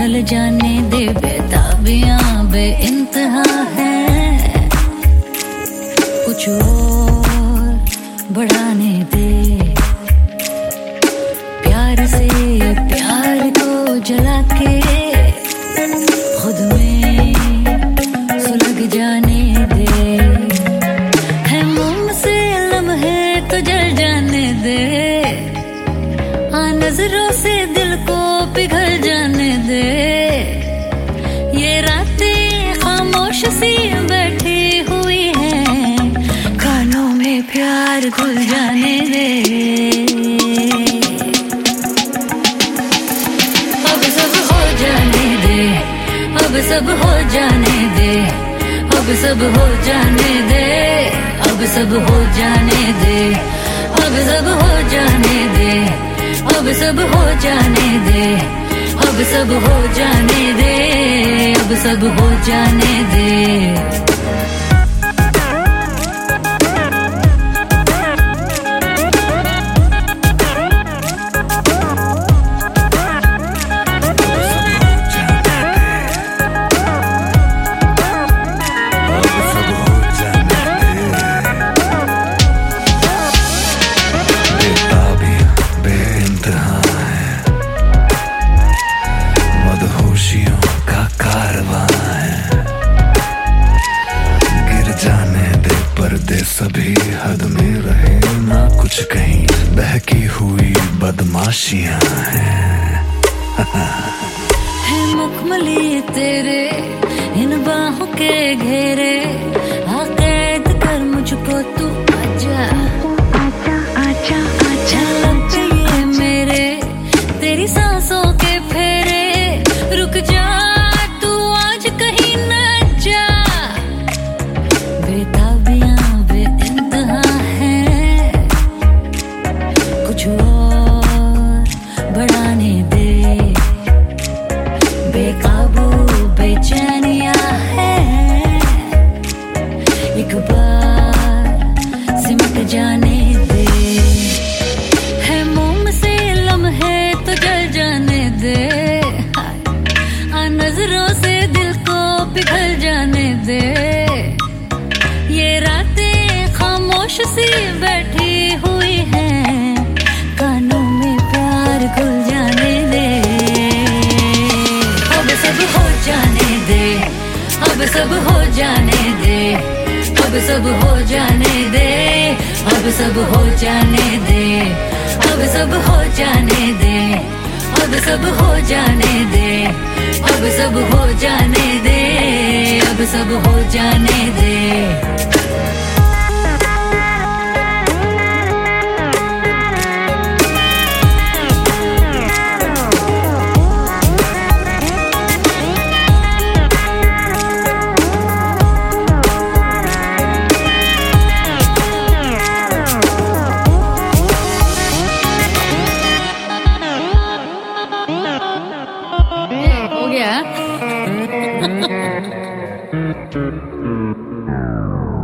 ढल जाने दे, बेताबियां बे इंतहा है, कुछ और बढ़ाने दे। प्यार से प्यार को जला के खुद में सुलग जाने दे। है मोम से लम्हे तो जल जाने दे, नजरों से दिल को पिघल जाने दे। ये रातें खामोश सी बैठी हुई हैं, कानों में प्यार घुल जाने दे। अब सब हो जाने दे, अब सब हो जाने दे, अब सब हो जाने दे, अब सब हो जाने दे, अब सब हो जाने दे, अब सब हो जाने दे, अब सब हो जाने दे, अब सब हो जाने दे। पर्दे सभी हद में रहे, ना कुछ कहीं बहकी हुई बदमाशियां हैं। है मुकमली तेरे इन बाहों के घेरे, आ कैद कर मुझको तू, आजा आजा आजा आजा। लग गए मेरे तेरी सांसों के फेरे, रुक जा तू आज कहीं न जा। बेताबियां बे इंतहा है, कुछ और बढ़ाने दे। बेकाबू बेचैनियां है, एक बार सिमट जाने दे। है मोम से लम्हे तो जल जाने दे, नजरों से दिल को पिघल जाने दे। ये रातें खामोश सी बैठी हुई हैं, कानों में प्यार घुल जाने दे। अब सब हो जाने दे, अब सब हो जाने दे, अब सब हो जाने दे, अब सब हो जाने दे, अब सब हो जाने दे, अब सब हो जाने दे, अब सब हो जाने दे, अब सब हो जाने दे। हो गया।